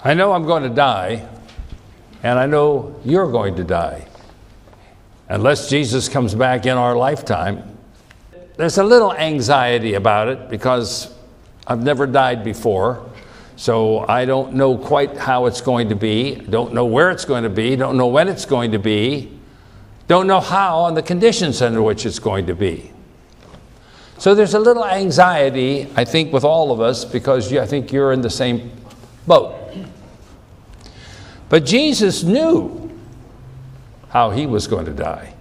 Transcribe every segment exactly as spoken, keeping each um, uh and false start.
I know I'm going to die, and I know you're going to die. Unless Jesus comes back in our lifetime. There's a little anxiety about it because I've never died before. So I don't know quite how it's going to be. Don't know where it's going to be. Don't know when it's going to be. Don't know how and the conditions under which it's going to be. So there's a little anxiety, I think, with all of us because I think you're in the same boat. But Jesus knew how he was going to die.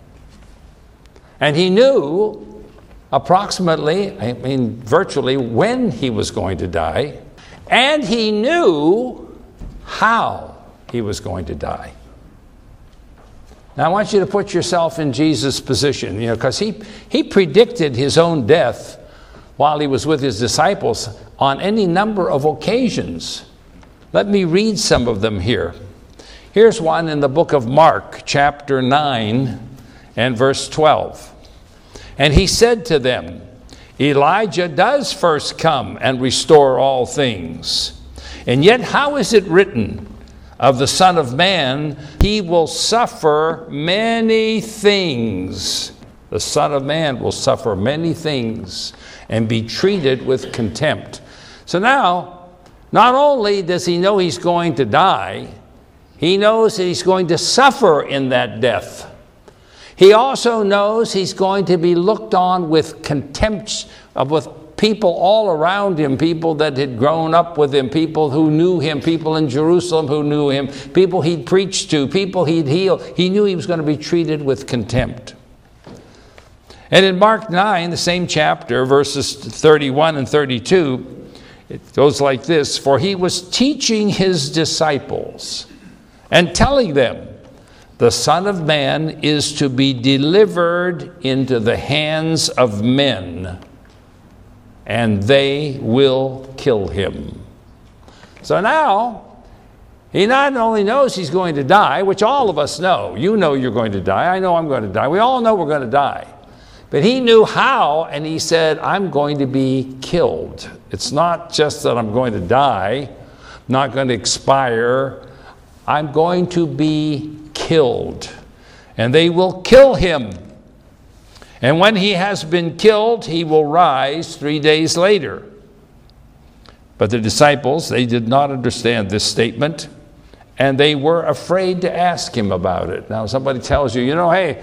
And he knew approximately, I mean virtually, when he was going to die. And he knew how he was going to die. Now I want you to put yourself in Jesus' position, you know, because he, he predicted his own death while he was with his disciples on any number of occasions. Let me read some of them here. Here's one in the book of Mark, chapter nine and verse twelve. And he said to them, Elijah does first come and restore all things. And yet how is it written of the Son of Man, he will suffer many things. The Son of Man will suffer many things and be treated with contempt. So now, not only does he know he's going to die, he knows that he's going to suffer in that death. He also knows he's going to be looked on with contempt, uh, with people all around him, people that had grown up with him, people who knew him, people in Jerusalem who knew him, people he'd preached to, people he'd healed. He knew he was going to be treated with contempt. And in Mark nine, the same chapter, verses thirty-one and thirty-two, it goes like this, for he was teaching his disciples and telling them, the Son of Man is to be delivered into the hands of men, and they will kill him. So now, he not only knows he's going to die, which all of us know. You know you're going to die. I know I'm going to die. We all know we're going to die. But he knew how, and he said, I'm going to be killed. It's not just that I'm going to die, not going to expire. I'm going to be killed, and they will kill him. And when he has been killed, he will rise three days later. But the disciples, they did not understand this statement, and they were afraid to ask him about it. Now somebody tells you, you know, hey,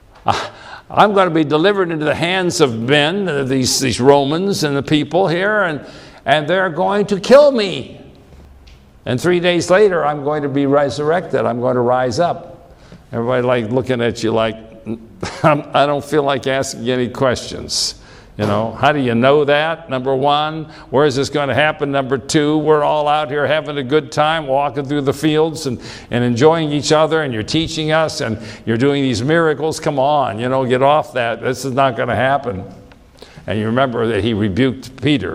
I'm going to be delivered into the hands of men, these, these Romans and the people here, and, and they're going to kill me. And three days later, I'm going to be resurrected. I'm going to rise up. Everybody like looking at you like, I don't feel like asking any questions. You know, how do you know that? Number one, where is this going to happen? Number two, we're all out here having a good time, walking through the fields and, and enjoying each other, and you're teaching us, and you're doing these miracles. Come on, you know, get off that. This is not going to happen. And you remember that he rebuked Peter.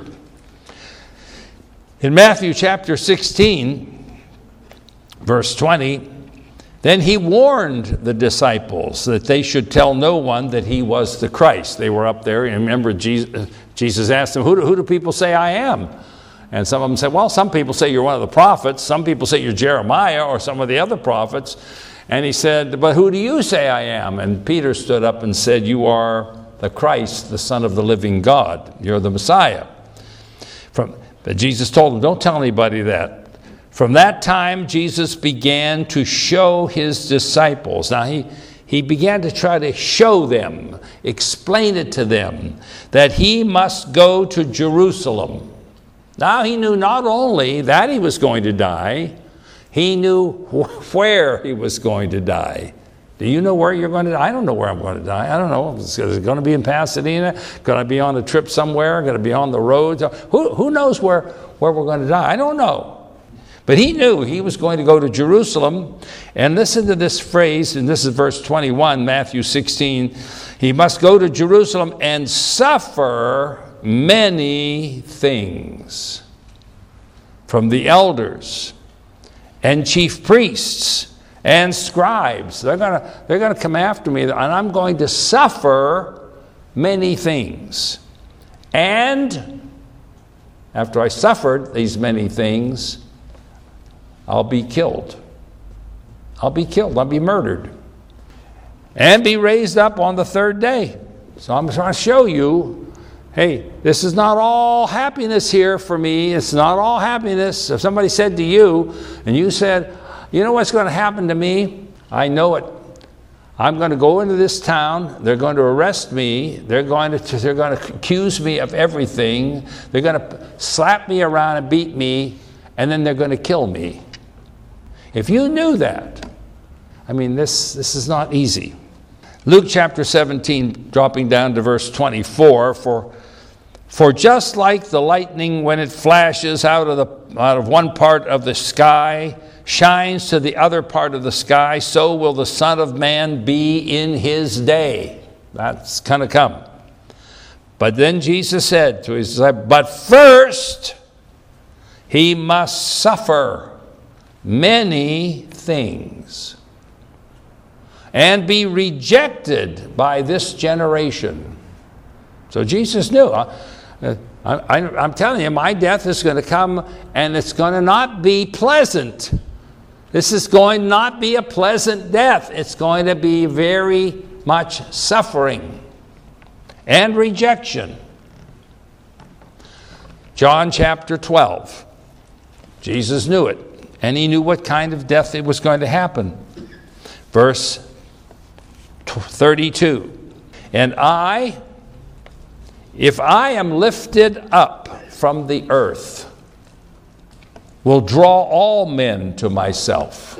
In Matthew chapter sixteen, verse twenty, then he warned the disciples that they should tell no one that he was the Christ. They were up there, and remember Jesus, Jesus asked them, who do, who do people say I am? And some of them said, well, some people say you're one of the prophets. Some people say you're Jeremiah or some of the other prophets. And he said, but who do you say I am? And Peter stood up and said, you are the Christ, the Son of the living God. You're the Messiah. From But Jesus told him, don't tell anybody that. From that time, Jesus began to show his disciples. Now, he, he began to try to show them, explain it to them, that he must go to Jerusalem. Now, he knew not only that he was going to die, he knew where he was going to die. Do you know where you're going to die? I don't know where I'm going to die. I don't know. Is it going to be in Pasadena? Going to be on a trip somewhere? Going to be on the road? Who, who knows where, where we're going to die? I don't know. But he knew he was going to go to Jerusalem. And listen to this phrase, and this is verse twenty-one, Matthew sixteen. He must go to Jerusalem and suffer many things from the elders and chief priests and scribes. They're going to, they're going to come after me, and I'm going to suffer many things. And after I suffered these many things, I'll be killed. I'll be killed. I'll be murdered. And be raised up on the third day. So I'm trying to show you, hey, this is not all happiness here for me. It's not all happiness. If somebody said to you, and you said, you know what's going to happen to me? I know it. I'm going to go into this town. They're going to arrest me. They're going to, they're going to accuse me of everything. They're going to slap me around and beat me, and then they're going to kill me. If you knew that, I mean, this, this is not easy. Luke chapter seventeen, dropping down to verse twenty-four, for, for just like the lightning when it flashes out of, the, out of one part of the sky, shines to the other part of the sky, so will the Son of Man be in his day. That's going to come. But then Jesus said to his disciples, but first he must suffer many things and be rejected by this generation. So Jesus knew. Uh, I, I, I'm telling you, my death is going to come, and it's going to not be pleasant. This is going to not be a pleasant death. It's going to be very much suffering and rejection. John chapter twelve. Jesus knew it, and he knew what kind of death it was going to happen. Verse thirty-two. And I, if I am lifted up from the earth, will draw all men to myself.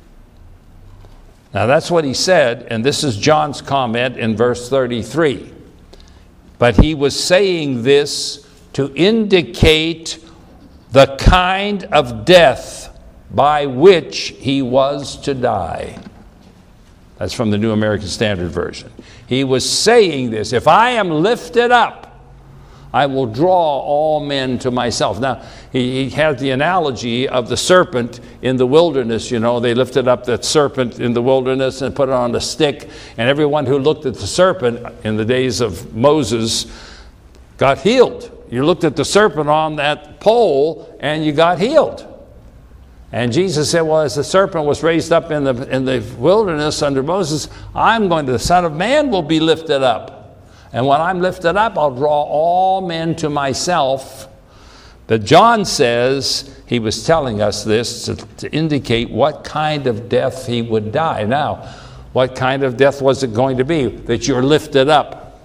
Now that's what he said, and this is John's comment in verse thirty-three. But he was saying this to indicate the kind of death by which he was to die. That's from the New American Standard Version. He was saying this, if I am lifted up, I will draw all men to myself. Now, he, he had the analogy of the serpent in the wilderness. You know, they lifted up that serpent in the wilderness and put it on a stick, and everyone who looked at the serpent in the days of Moses got healed. You looked at the serpent on that pole, and you got healed. And Jesus said, well, as the serpent was raised up in the, in the wilderness under Moses, I'm going to, the Son of Man will be lifted up. And when I'm lifted up, I'll draw all men to myself. But John says, he was telling us this to, to indicate what kind of death he would die. Now, what kind of death was it going to be? That you're lifted up.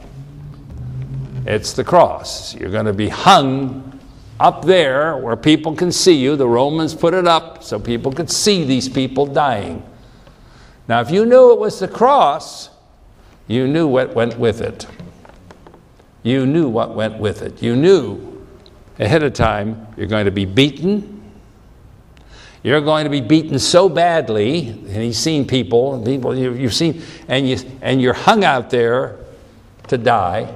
It's the cross. You're going to be hung up there where people can see you. The Romans put it up so people could see these people dying. Now, if you knew it was the cross, you knew what went with it. You knew what went with it. You knew ahead of time you're going to be beaten. You're going to be beaten so badly, and he's seen people, people you, you've seen, and you and you're hung out there to die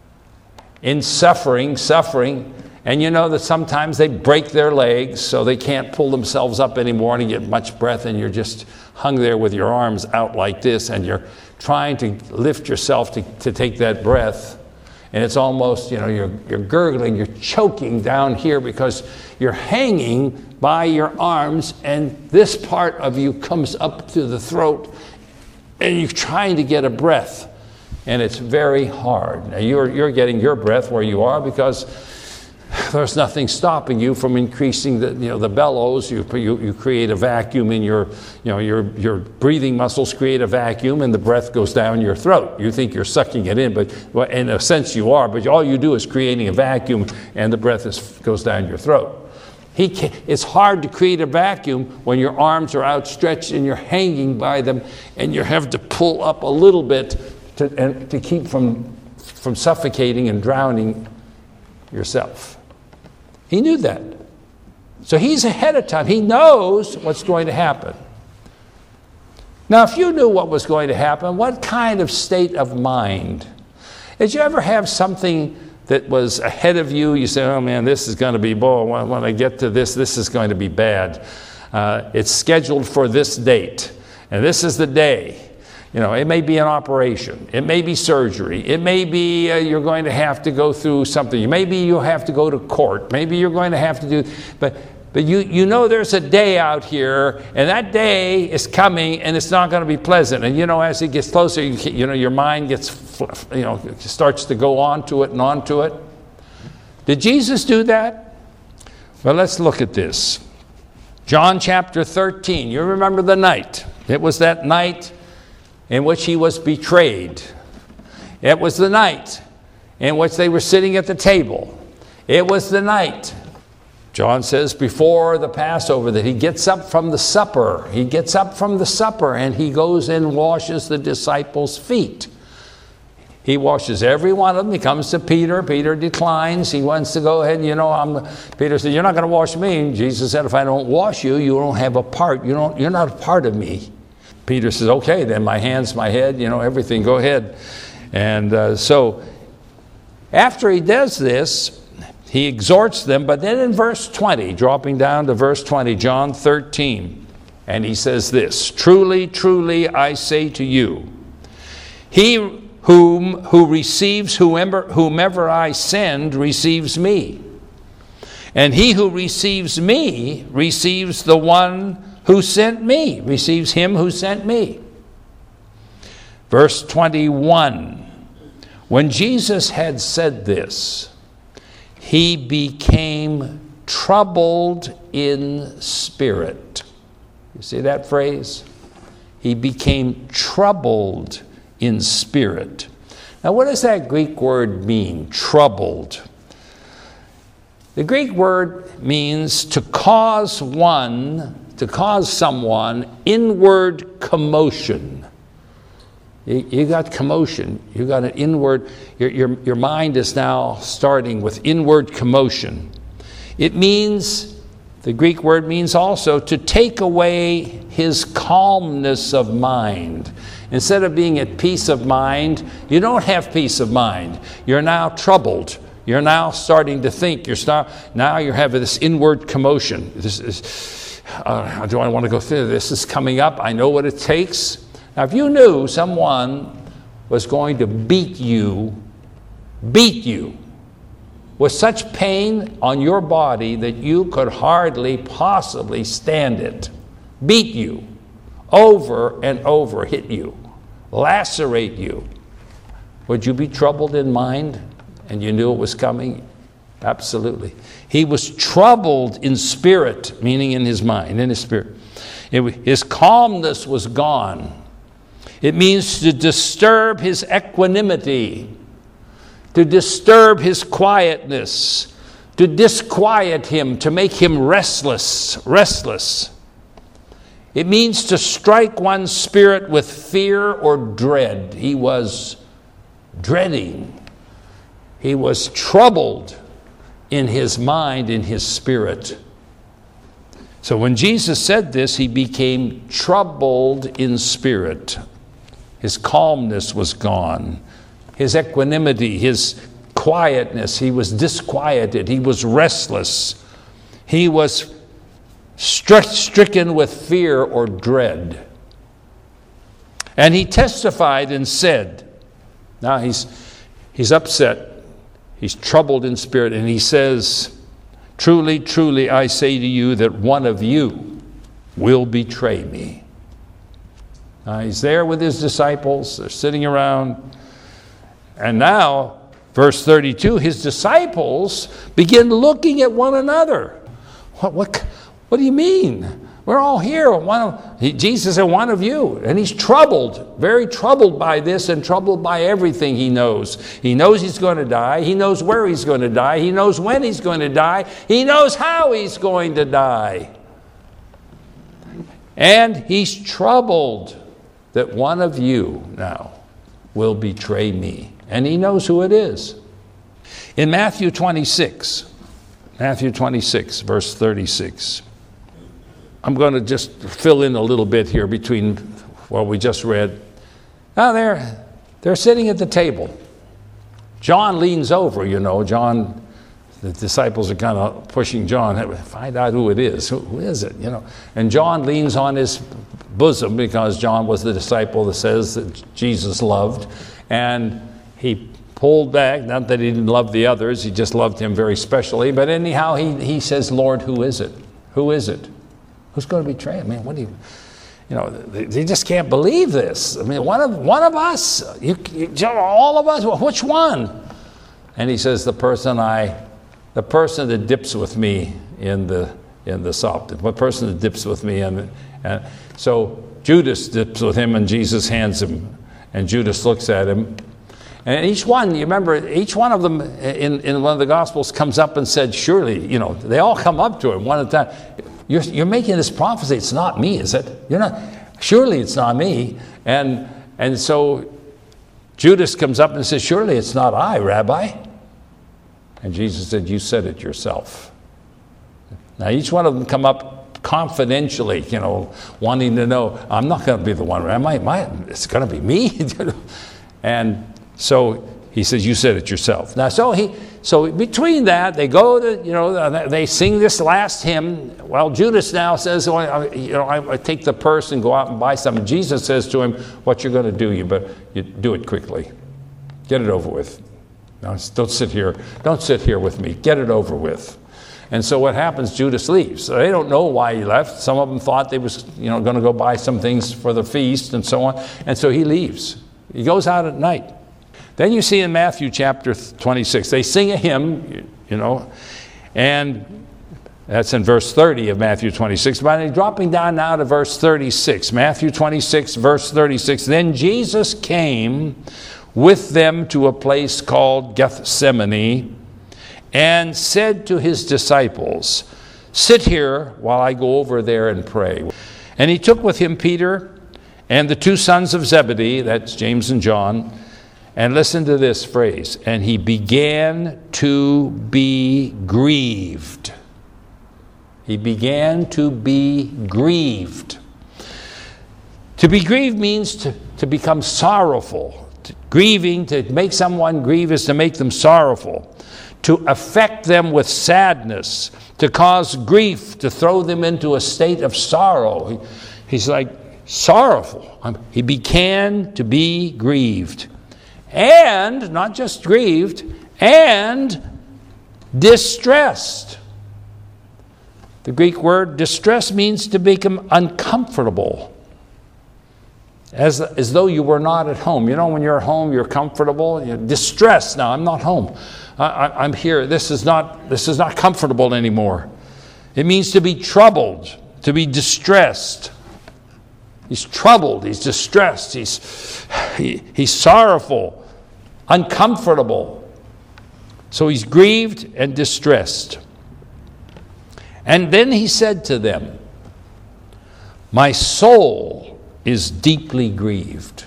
in suffering, suffering. And you know that sometimes they break their legs so they can't pull themselves up anymore and get much breath, and you're just hung there with your arms out like this, and you're trying to lift yourself to, to take that breath. And it's almost, you know, you're, you're gurgling, you're choking down here because you're hanging by your arms, and this part of you comes up to the throat, and you're trying to get a breath, and it's very hard. Now, you're, you're getting your breath where you are because there's nothing stopping you from increasing the, you know, the bellows. You, you, you create a vacuum in your, you know, your, your breathing muscles create a vacuum, and the breath goes down your throat. You think you're sucking it in, but well, in a sense you are, but all you do is creating a vacuum, and the breath is, goes down your throat. He can, it's hard to create a vacuum when your arms are outstretched and you're hanging by them, and you have to pull up a little bit to, and, to keep from, from suffocating and drowning yourself. He knew that. So he's ahead of time. He knows what's going to happen. Now, if you knew what was going to happen, what kind of state of mind? Did you ever have something that was ahead of you? You say, oh man, this is going to be, boy, when I get to this, this is going to be bad. Uh, it's scheduled for this date, and this is the day. You know, it may be an operation. It may be surgery. It may be uh, you're going to have to go through something. Maybe you'll have to go to court. Maybe you're going to have to do, but but you, you know there's a day out here, and that day is coming, and it's not going to be pleasant. And you know, as it gets closer, you, you know, your mind gets, you know, starts to go on to it and on to it. Did Jesus do that? Well, let's look at this. John chapter thirteen. You remember the night. It was that night in which he was betrayed. It was the night in which they were sitting at the table. It was the night, John says, before the Passover, that he gets up from the supper. He gets up from the supper and he goes and washes the disciples' feet. He washes every one of them. He comes to Peter. Peter declines. He wants to go ahead. You know, I'm. Peter said, "You're not going to wash me." Jesus said, "If I don't wash you, you don't have a part. You don't. You're not a part of me." Peter says, "Okay, then my hands, my head, you know, everything. Go ahead." And uh, so, after he does this, he exhorts them. But then in verse twenty, dropping down to verse twenty, John thirteen, and he says this: "Truly, truly, I say to you, he whom who receives whomever whomever I send receives me, and he who receives me receives the one who sent me, receives him who sent me." Verse twenty-one, when Jesus had said this, he became troubled in spirit. You see that phrase? He became troubled in spirit. Now, what does that Greek word mean, troubled? The Greek word means to cause one, to cause someone inward commotion. You, you got commotion. You got an inward, your, your, your mind is now starting with inward commotion. It means, the Greek word means also to take away his calmness of mind. Instead of being at peace of mind, you don't have peace of mind. You're now troubled. You're now starting to think. You're start, now you're having this inward commotion. This is, uh, do I want to go through this? This is coming up. I know what it takes. Now, if you knew someone was going to beat you, beat you, with such pain on your body that you could hardly possibly stand it, beat you, over and over, hit you, lacerate you, would you be troubled in mind and you knew it was coming? Absolutely. He was troubled in spirit, meaning in his mind, in his spirit. It, his calmness was gone. It means to disturb his equanimity, to disturb his quietness, to disquiet him, to make him restless, restless. It means to strike one's spirit with fear or dread. He was dreading. He was troubled in his mind, in his spirit. So when Jesus said this, he became troubled in spirit. His calmness was gone. His equanimity, his quietness, he was disquieted. He was restless. He was stricken with fear or dread. And he testified and said, now he's, he's upset, he's troubled in spirit, and he says, "Truly, truly, I say to you that one of you will betray me." Now he's there with his disciples, they're sitting around, and now, verse thirty-two, his disciples begin looking at one another. What, what, what do you mean? We're all here. One of, he, Jesus said, "One of you." And he's troubled, very troubled by this and troubled by everything he knows. He knows he's going to die. He knows where he's going to die. He knows when he's going to die. He knows how he's going to die. And he's troubled that one of you now will betray me. And he knows who it is. In Matthew twenty-six, Matthew twenty-six, verse thirty-six. I'm going to just fill in a little bit here between what we just read. Now they're, they're sitting at the table. John leans over, you know. John, the disciples are kind of pushing John. Find out who it is. Who, who is it, you know? And John leans on his bosom because John was the disciple that says that Jesus loved. And he pulled back, not that he didn't love the others, he just loved him very specially. But anyhow, he, he says, "Lord, who is it?" Who is it? Who's going to betray him? Man, what do you, you know, they, they just can't believe this. I mean, one of, one of us, you, you, all of us, which one? And he says, the person I, the person that dips with me in the, in the salt, the person that dips with me. And, and so Judas dips with him and Jesus hands him, and Judas looks at him. And each one, you remember, each one of them in, in one of the Gospels comes up and said, surely, you know, they all come up to him one at a time. You're, you're making this prophecy. It's not me, is it? You're not. Surely it's not me. And, and so Judas comes up and says, surely it's not I, Rabbi. And Jesus said, you said it yourself. Now each one of them come up confidentially, you know, wanting to know, I'm not going to be the one, am I? Am I it's going to be me? And so he says, you said it yourself. Now, so he, so between that, they go to, you know, they sing this last hymn. Well, Judas now says, well, you know, I, I take the purse and go out and buy something. Jesus says to him, what you're going to do, you better you do it quickly. Get it over with. Now, don't sit here. Don't sit here with me. Get it over with. And so what happens, Judas leaves. So they don't know why he left. Some of them thought they was, you know, going to go buy some things for the feast and so on. And so he leaves. He goes out at night. Then you see in Matthew chapter twenty-six, they sing a hymn, you know, and that's in verse thirty of Matthew twenty-six. But dropping down now to verse thirty-six, Matthew twenty-six, verse thirty-six. Then Jesus came with them to a place called Gethsemane and said to his disciples, sit here while I go over there and pray. And he took with him Peter and the two sons of Zebedee, that's James and John. And listen to this phrase, and he began to be grieved. He began to be grieved. To be grieved means to, to become sorrowful. To, grieving, to make someone grieve is to make them sorrowful. To affect them with sadness, to cause grief, to throw them into a state of sorrow. He, he's like sorrowful. He began to be grieved. And, not just grieved, and distressed. The Greek word distress means to become uncomfortable. As, as though you were not at home. You know, when you're at home, you're comfortable. You're distressed. Now, I'm not home. I, I, I'm here. This is not, this is not comfortable anymore. It means to be troubled, to be distressed. He's troubled, he's distressed, he's, he, he's sorrowful, uncomfortable. So he's grieved and distressed. And then he said to them, my soul is deeply grieved.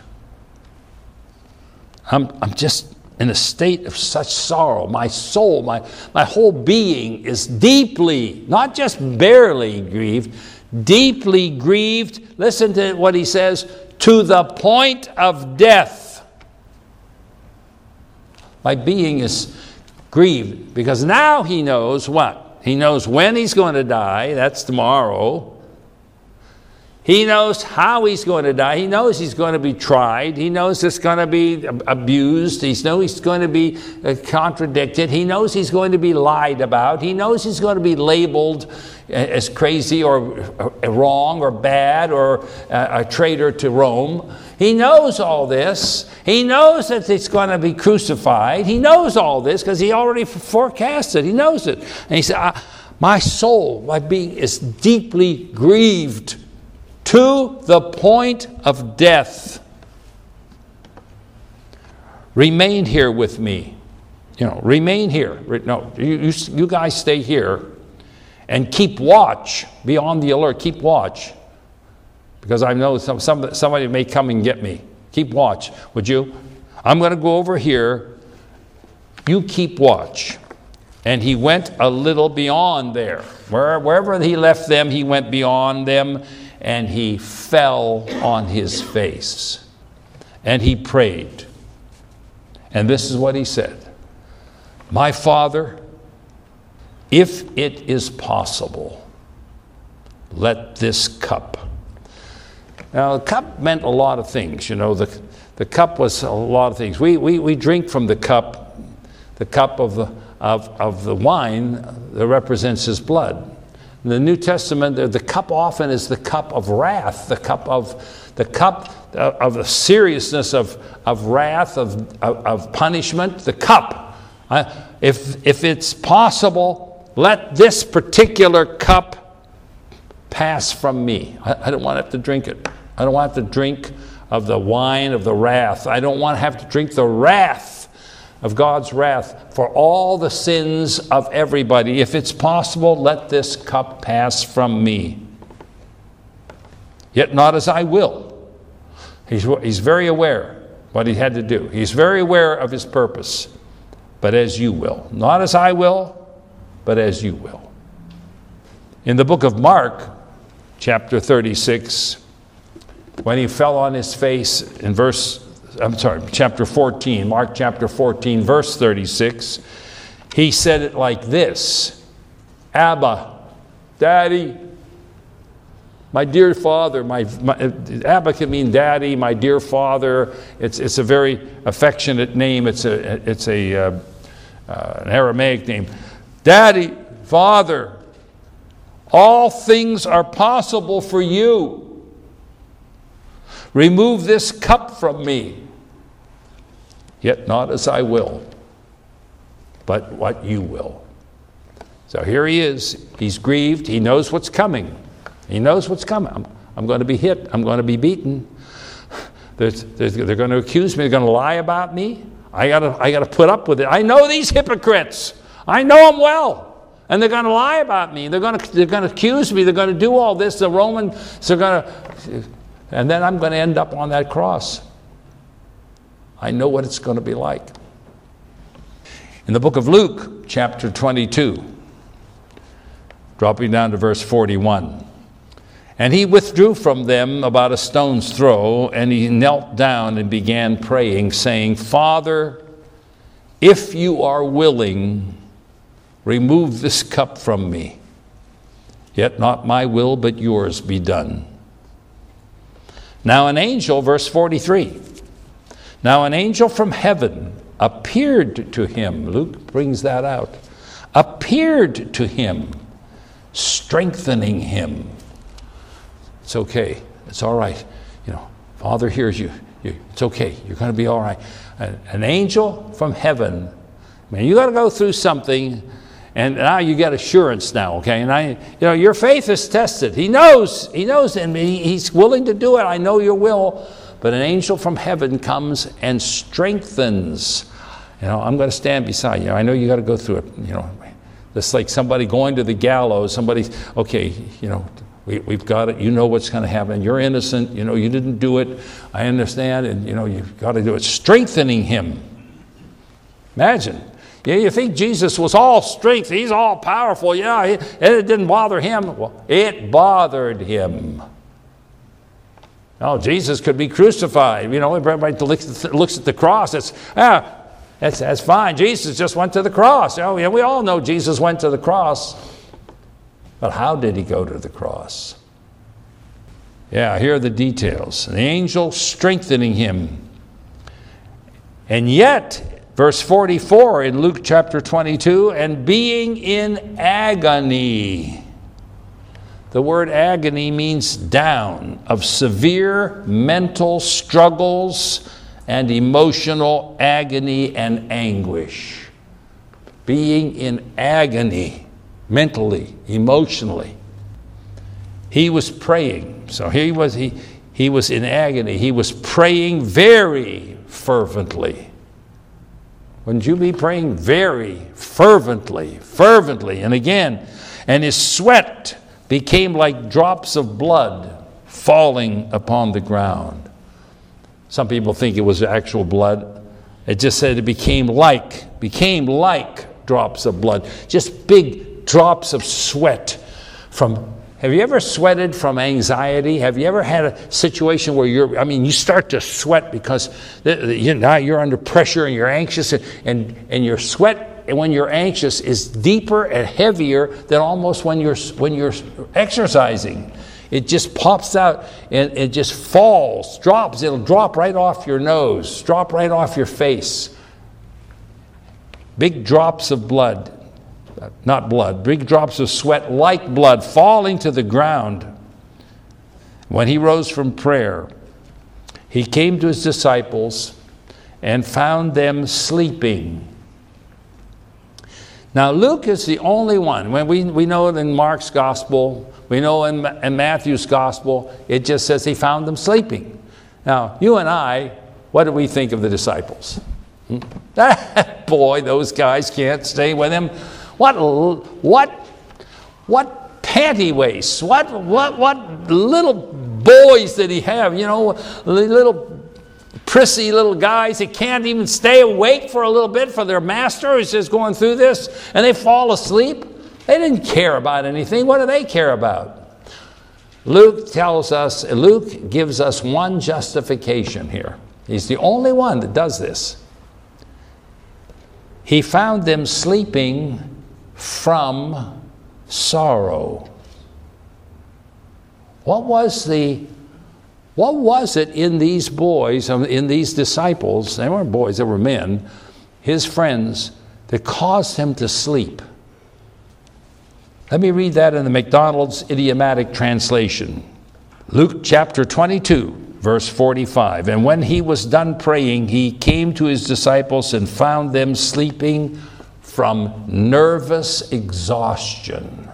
I'm, I'm just in a state of such sorrow. My soul, my, my whole being is deeply, not just barely grieved, deeply grieved, listen to what he says, to the point of death. My being is grieved because now he knows what? He knows when he's going to die, that's tomorrow. He knows how he's going to die. He knows he's going to be tried. He knows it's going to be abused. He knows he's going to be contradicted. He knows he's going to be lied about. He knows he's going to be labeled as crazy or wrong or bad or a traitor to Rome. He knows all this. He knows that he's going to be crucified. He knows all this because he already forecasted. He knows it. And he said, my soul, my being is deeply grieved to the point of death. Remain here with me. You know, remain here. No, you, you, you guys stay here and keep watch. Be on the alert. Keep watch. Because I know some, some, somebody may come and get me. Keep watch, would you? I'm going to go over here. You keep watch. And he went a little beyond there. Where, wherever he left them, he went beyond them. And he fell on his face. And he prayed. And this is what he said. My Father, if it is possible, let this cup. Now, the cup meant a lot of things. You know, the, the cup was a lot of things. We, we, we drink from the cup, the cup of the, of, of the wine that represents his blood. In the New Testament, the, the cup often is the cup of wrath, the cup of the cup of, of the seriousness of, of wrath, of, of, of punishment, the cup. Uh, if, if it's possible, let this particular cup pass from me. I, I don't want to have to drink it. I don't want to have to drink of the wine of the wrath. I don't want to have to drink the wrath of God's wrath for all the sins of everybody. If it's possible, let this cup pass from me. Yet not as I will. He's, he's very aware what he had to do. He's very aware of his purpose. But as you will. Not as I will, but as you will. In the book of Mark, chapter thirty-six, when he fell on his face in verse I'm sorry, chapter fourteen, Mark chapter fourteen, verse thirty-six, he said it like this: Abba, Daddy, my dear Father, my, my Abba can mean Daddy, my dear Father. It's it's a very affectionate name. It's a it's a uh, uh, an Aramaic name. Daddy, Father, all things are possible for you. Remove this cup from me, yet not as I will, but what you will. So here he is. He's grieved. He knows what's coming. He knows what's coming. I'm, I'm going to be hit. I'm going to be beaten. There's, there's, they're going to accuse me. They're going to lie about me. I got to I got to put up with it. I know these hypocrites. I know them well. And they're going to lie about me. They're going to, they're going to accuse me. They're going to do all this. The Romans are going to... And then I'm going to end up on that cross. I know what it's going to be like. In the book of Luke, chapter twenty-two, dropping down to verse forty-one. And he withdrew from them about a stone's throw, and he knelt down and began praying, saying, Father, if you are willing, remove this cup from me. Yet not my will, but yours be done. Now an angel, verse forty-three, now an angel from heaven appeared to him. Luke brings that out. Appeared to him, strengthening him. It's okay. It's all right. You know, Father hears you. you it's okay. You're going to be all right. An, an angel from heaven. I mean, you got to go through something. And now you get assurance now, okay? And I, you know, your faith is tested. He knows, he knows, and he, he's willing to do it. I know your will. But an angel from heaven comes and strengthens. You know, I'm going to stand beside you. I know you got to go through it. You know, it's like somebody going to the gallows. Somebody, okay, you know, we, we've got it. You know what's going to happen. You're innocent. You know, you didn't do it. I understand, and you know, you've got to do it. Strengthening him. Imagine. Yeah, you think Jesus was all strength. He's all powerful. Yeah, he, and it didn't bother him. Well, it bothered him. Oh, Jesus could be crucified. You know, everybody looks at the cross. It's, ah, that's, that's fine. Jesus just went to the cross. Oh, yeah, we all know Jesus went to the cross. But how did he go to the cross? Yeah, here are the details. The angel strengthening him. And yet... Verse forty-four in Luke chapter twenty-two, and being in agony. The word agony means down, of severe mental struggles and emotional agony and anguish. Being in agony, mentally, emotionally. He was praying. So he was, he, he was in agony. He was praying very fervently. Wouldn't you be praying very fervently, fervently? And again, and his sweat became like drops of blood falling upon the ground. Some people think it was actual blood. It just said it became like, became like drops of blood. Just big drops of sweat from... Have you ever sweated from anxiety? Have you ever had a situation where you're, I mean, you start to sweat because you, now you're under pressure and you're anxious, and, and, and your sweat when you're anxious is deeper and heavier than almost when you're, when you're exercising. It just pops out and it just falls, drops. It'll drop right off your nose, drop right off your face. Big drops of blood. not blood, big drops of sweat like blood falling to the ground. When he rose from prayer, he came to his disciples and found them sleeping. Now, Luke is the only one. When we, we know it in Mark's gospel, we know in, in Matthew's gospel, it just says he found them sleeping. Now, you and I, what do we think of the disciples? Hmm? Boy, those guys can't stay with him. What, what, what panty waists? What, what, what little boys did he have? You know, little prissy little guys that can't even stay awake for a little bit for their master who's just going through this, and they fall asleep. They didn't care about anything. What do they care about? Luke tells us, Luke gives us one justification here. He's the only one that does this. He found them sleeping from sorrow. What was the What was it in these boys, in these disciples, they weren't boys, they were men, his friends, that caused him to sleep? Let me read that in the McDonald's idiomatic translation. Luke chapter twenty-two, verse forty-five. And when he was done praying, he came to his disciples and found them sleeping from nervous exhaustion.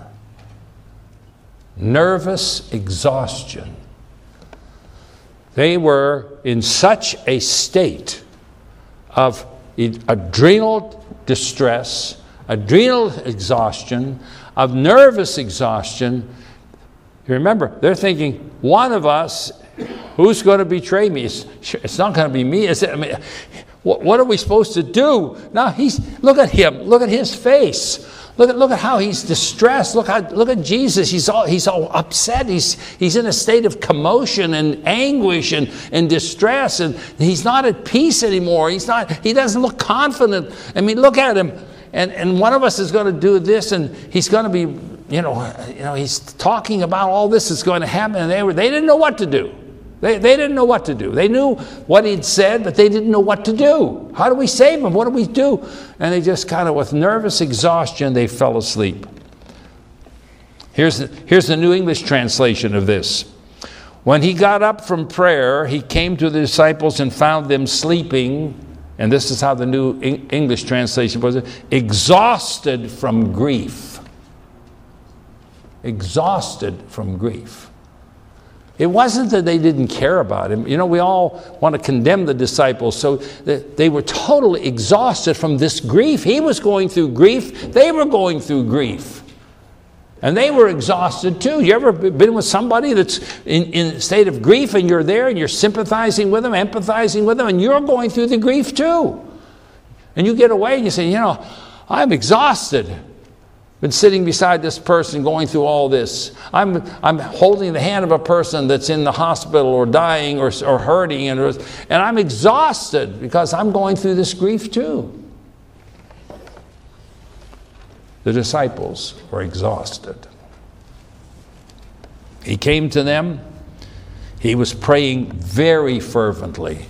Nervous exhaustion. They were in such a state of adrenal distress, adrenal exhaustion, of nervous exhaustion. You remember, they're thinking, one of us, who's going to betray me? It's, it's not going to be me. Is it? I mean, what, what are we supposed to do? Now, he's, look at him. Look at his face. Look at, look at how he's distressed. Look, how, look at Jesus. He's all, he's all upset. He's, he's in a state of commotion and anguish and, and distress. And he's not at peace anymore. He's not, he doesn't look confident. I mean, look at him. And, and one of us is going to do this, and he's going to be, you know, you know, he's talking about all this is going to happen. And they, were, they didn't know what to do. They, they didn't know what to do. They knew what he'd said, but they didn't know what to do. How do we save him? What do we do? And they just kind of, with nervous exhaustion, they fell asleep. Here's the, here's the New English translation of this. When he got up from prayer, he came to the disciples and found them sleeping, and this is how the New English translation was, exhausted from grief. Exhausted from grief. It wasn't that they didn't care about him. You know, we all want to condemn the disciples. So they were totally exhausted from this grief. He was going through grief. They were going through grief. And they were exhausted too. You ever been with somebody that's in, in a state of grief, and you're there and you're sympathizing with them, empathizing with them, and you're going through the grief too. And you get away and you say, you know, I'm exhausted. Been sitting beside this person going through all this. I'm, I'm holding the hand of a person that's in the hospital or dying or, or hurting, and, and I'm exhausted because I'm going through this grief too. The disciples were exhausted. He came to them. He was praying very fervently.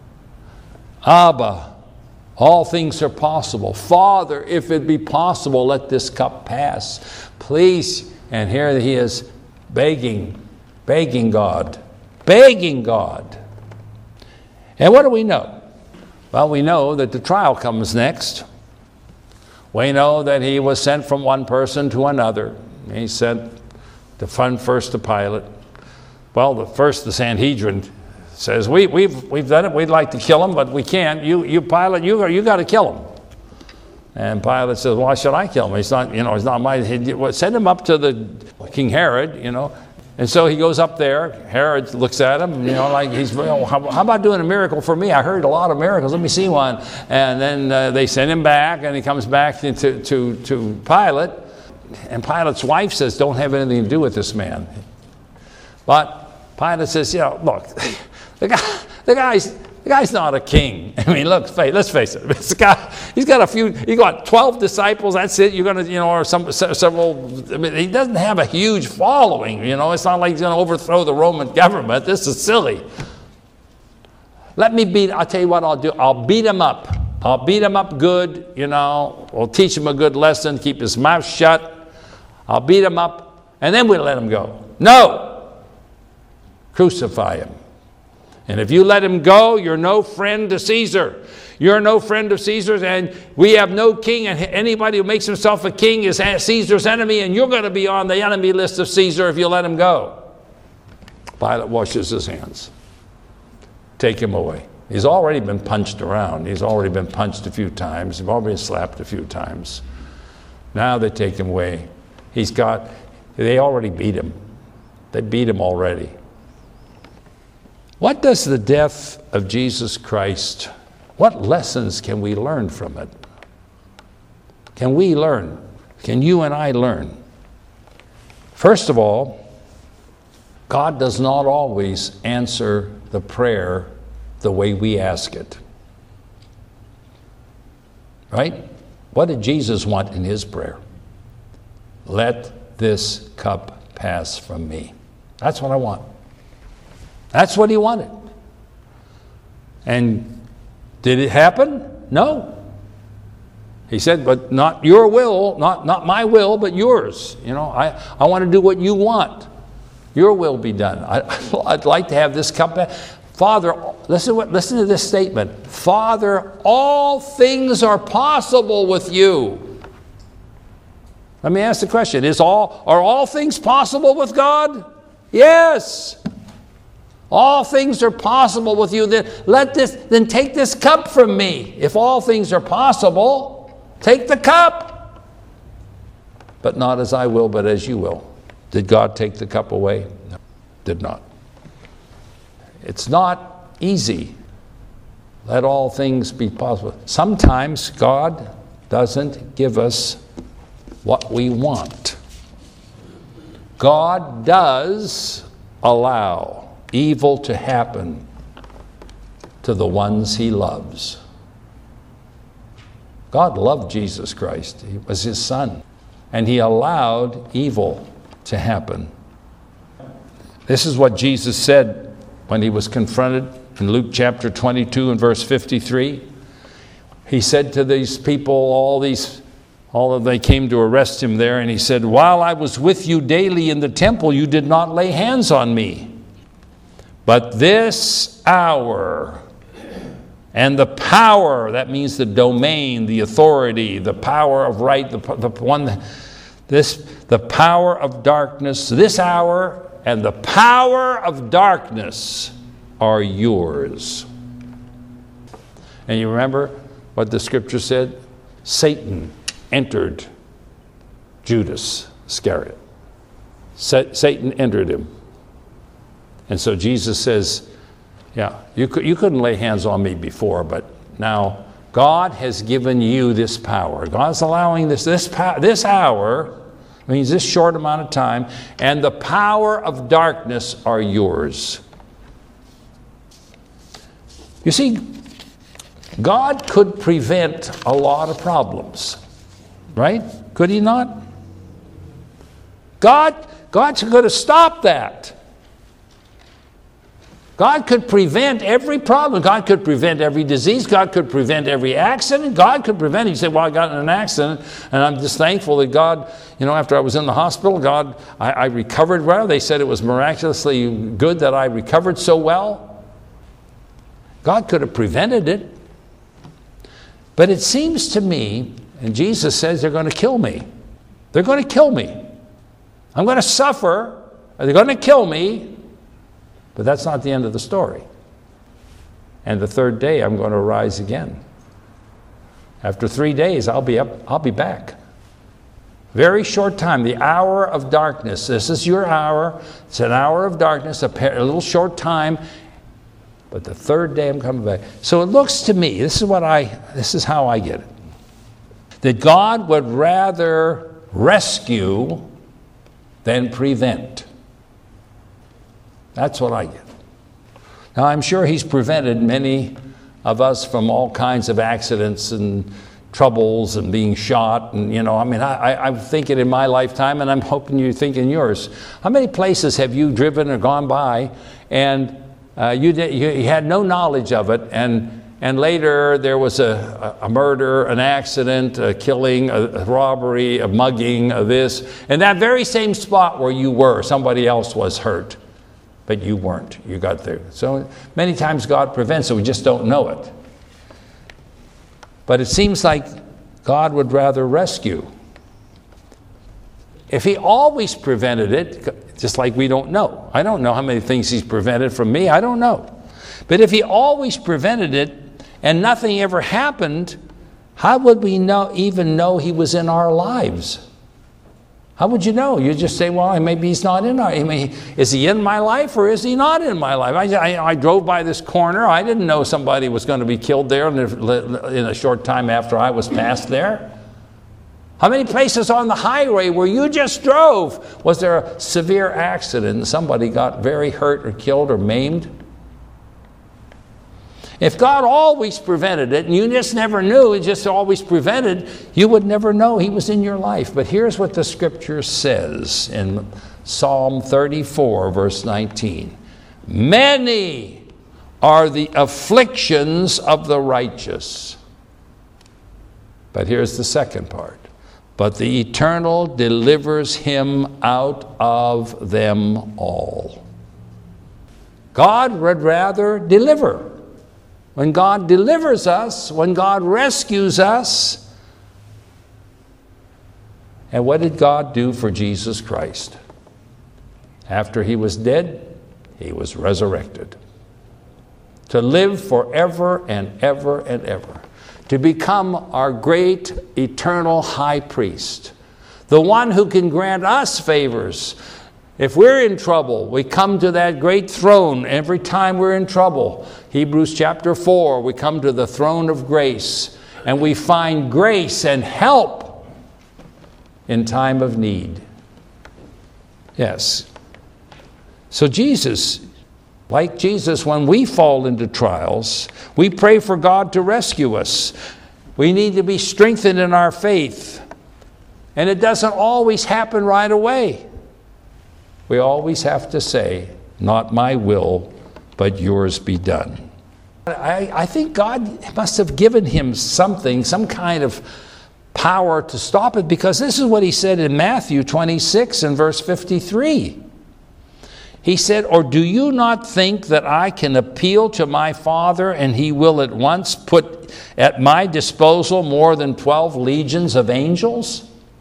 Abba, all things are possible. Father, if it be possible, let this cup pass. Please. And here he is begging, begging God, begging God. And what do we know? Well, we know that the trial comes next. We know that he was sent from one person to another. He sent the fun first to Pilate. Well, the first, the Sanhedrin says, we, we've, we've done it. We'd like to kill him, but we can't. You, you Pilate, you, you got to kill him. And Pilate says, why should I kill him? He's not, you know, he's not my, he, send him up to the King Herod, you know. And so he goes up there. Herod looks at him, you know, like he's, well, how, how about doing a miracle for me? I heard a lot of miracles. Let me see one. And then uh, they send him back, and he comes back to, to, to, to Pilate. And Pilate's wife says, don't have anything to do with this man. But Pilate says, you know, look, the guy, the guy's, the guy's not a king. I mean, look, let's face it. This guy, he's got a few. He got twelve disciples. That's it. You're gonna, you know, or some several. I mean, he doesn't have a huge following. You know, it's not like he's gonna overthrow the Roman government. This is silly. Let me beat. I'll tell you what I'll do. I'll beat him up. I'll beat him up good, you know. We'll teach him a good lesson, keep his mouth shut. I'll beat him up, and then we'll let him go. No! Crucify him. And if you let him go, you're no friend to Caesar. You're no friend of Caesar's, and we have no king, and anybody who makes himself a king is Caesar's enemy, and you're going to be on the enemy list of Caesar if you let him go. Pilate washes his hands. Take him away. He's already been punched around. He's already been punched a few times. He's already been slapped a few times. Now they take him away. He's got, they already beat him. They beat him already. What does the death of Jesus Christ, what lessons can we learn from it? Can we learn? Can you and I learn? First of all, God does not always answer the prayer the way we ask it. Right? What did Jesus want in his prayer? Let this cup pass from me. That's what I want. That's what he wanted. And did it happen? No. He said, but not your will, not, not my will, but yours. You know, I, I want to do what you want. Your will be done. I, I'd like to have this cup back. Father, listen, what, listen to this statement. Father, all things are possible with you. Let me ask the question. Is all, are all things possible with God? Yes. All things are possible with you. Then let this, then take this cup from me. If all things are possible, take the cup. But not as I will, but as you will. Did God take the cup away? No, did not. It's not easy. Let all things be possible. Sometimes God doesn't give us what we want. God does allow evil to happen to the ones he loves. God loved Jesus Christ. He was his son. And he allowed evil to happen. This is what Jesus said when he was confronted in Luke chapter twenty-two and verse fifty-three. He said to these people, all these, all of they came to arrest him there, and he said, while I was with you daily in the temple, you did not lay hands on me. But this hour and the power, that means the domain, the authority, the power of right, the, the one, this, the power of darkness, this hour and the power of darkness are yours. And you remember what the scripture said? Satan entered Judas Iscariot. Sa- Satan entered him. And so Jesus says, yeah, you, could, you couldn't lay hands on me before, but now God has given you this power. God's allowing this, this, this hour, means this short amount of time, and the power of darkness are yours. You see, God could prevent a lot of problems, right? Could he not? God, God could have stopped that. God could prevent every problem. God could prevent every disease. God could prevent every accident. God could prevent it. You say, well, I got in an accident, and I'm just thankful that God, you know, after I was in the hospital, God, I, I recovered well. They said it was miraculously good that I recovered so well. God could have prevented it. But it seems to me, and Jesus says they're going to kill me. They're going to kill me. I'm going to suffer. They're going to kill me. But that's not the end of the story. And the third day, I'm going to rise again. After three days, I'll be up, I'll be back. Very short time, the hour of darkness. This is your hour. It's an hour of darkness, a, a little short time. But the third day, I'm coming back. So it looks to me, this is what I, this is how I get it, that God would rather rescue than prevent. That's what I get. Now, I'm sure he's prevented many of us from all kinds of accidents and troubles and being shot. And, you know, I mean, I, I, I'm thinking in my lifetime, and I'm hoping you think in yours. How many places have you driven or gone by and uh, you, did, you, you had no knowledge of it, and and later there was a, a murder, an accident, a killing, a, a robbery, a mugging, a this. And that very same spot where you were, somebody else was hurt, but you weren't. You got there. So many times God prevents it. We just don't know it. But it seems like God would rather rescue. If he always prevented it, just like we don't know. I don't know how many things he's prevented from me. I don't know. But if he always prevented it and nothing ever happened, how would we know, even know he was in our lives? How would you know? You just say, well, maybe he's not in our, I mean, is he in my life or is he not in my life? I, I, I drove by this corner. I didn't know somebody was going to be killed there in a, in a short time after I was passed there. How many places on the highway where you just drove was there a severe accident and somebody got very hurt or killed or maimed? If God always prevented it and you just never knew, it just always prevented, you would never know he was in your life. But here's what the scripture says in Psalm thirty-four, verse nineteen. Many are the afflictions of the righteous. But here's the second part. But the Eternal delivers him out of them all. God would rather deliver. When God delivers us, when God rescues us. And what did God do for Jesus Christ? After he was dead, he was resurrected. To live forever and ever and ever. To become our great eternal high priest. The one who can grant us favors. If we're in trouble, we come to that great throne every time we're in trouble. Hebrews chapter four, we come to the throne of grace and we find grace and help in time of need. Yes. So Jesus, like Jesus, when we fall into trials, we pray for God to rescue us. We need to be strengthened in our faith. And it doesn't always happen right away. We always have to say, not my will, but yours be done. I, I think God must have given him something, some kind of power to stop it, because this is what he said in Matthew twenty-six and verse fifty-three. He said, or do you not think that I can appeal to my Father and he will at once put at my disposal more than twelve legions of angels?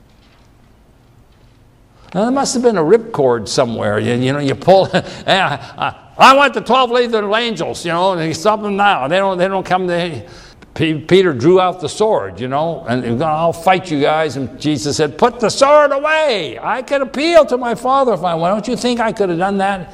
Now, there must have been a ripcord somewhere. You, you know, you pull, I want the twelve legions of angels, you know, and you stop them now. They don't, they don't come to, Peter drew out the sword, you know, and I'll fight you guys. And Jesus said, put the sword away. I can appeal to my Father if I want. Don't you think I could have done that?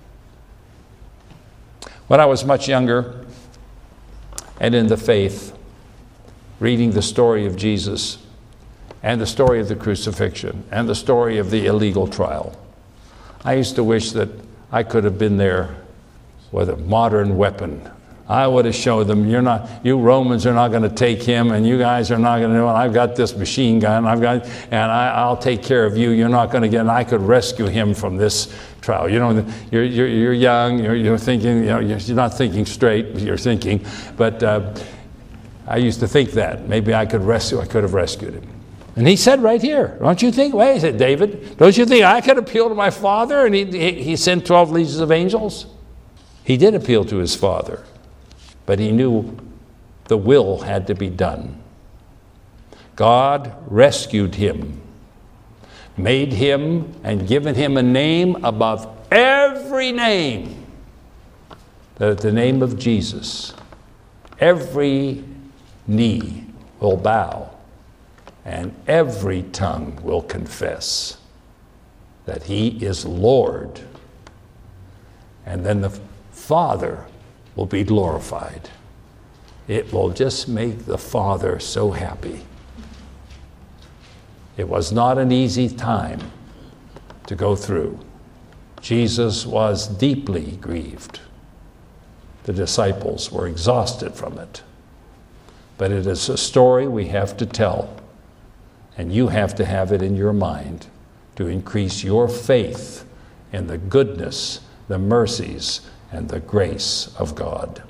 When I was much younger and in the faith, reading the story of Jesus, and the story of the crucifixion, and the story of the illegal trial, I used to wish that I could have been there with a modern weapon. I would have showed them, you're not, you Romans are not going to take him, and you guys are not going to do it. I've got this machine gun, I've got, and I, I'll take care of you. You're not going to get, and I could rescue him from this trial. You know, you're, you're, you're young, you're, you're thinking, you know, you're not thinking straight, you're thinking, but uh, I used to think that. Maybe I could rescue, I could have rescued him. And he said right here, don't you think, wait, he said, David, don't you think I could appeal to my Father and he, he, he sent twelve legions of angels? He did appeal to his Father, but he knew the will had to be done. God rescued him, made him and given him a name above every name, that at the name of Jesus, every knee will bow and every tongue will confess that he is Lord. And then the Father will be glorified. It will just make the Father so happy. It was not an easy time to go through. Jesus was deeply grieved. The disciples were exhausted from it. But it is a story we have to tell. And you have to have it in your mind to increase your faith in the goodness, the mercies, and the grace of God.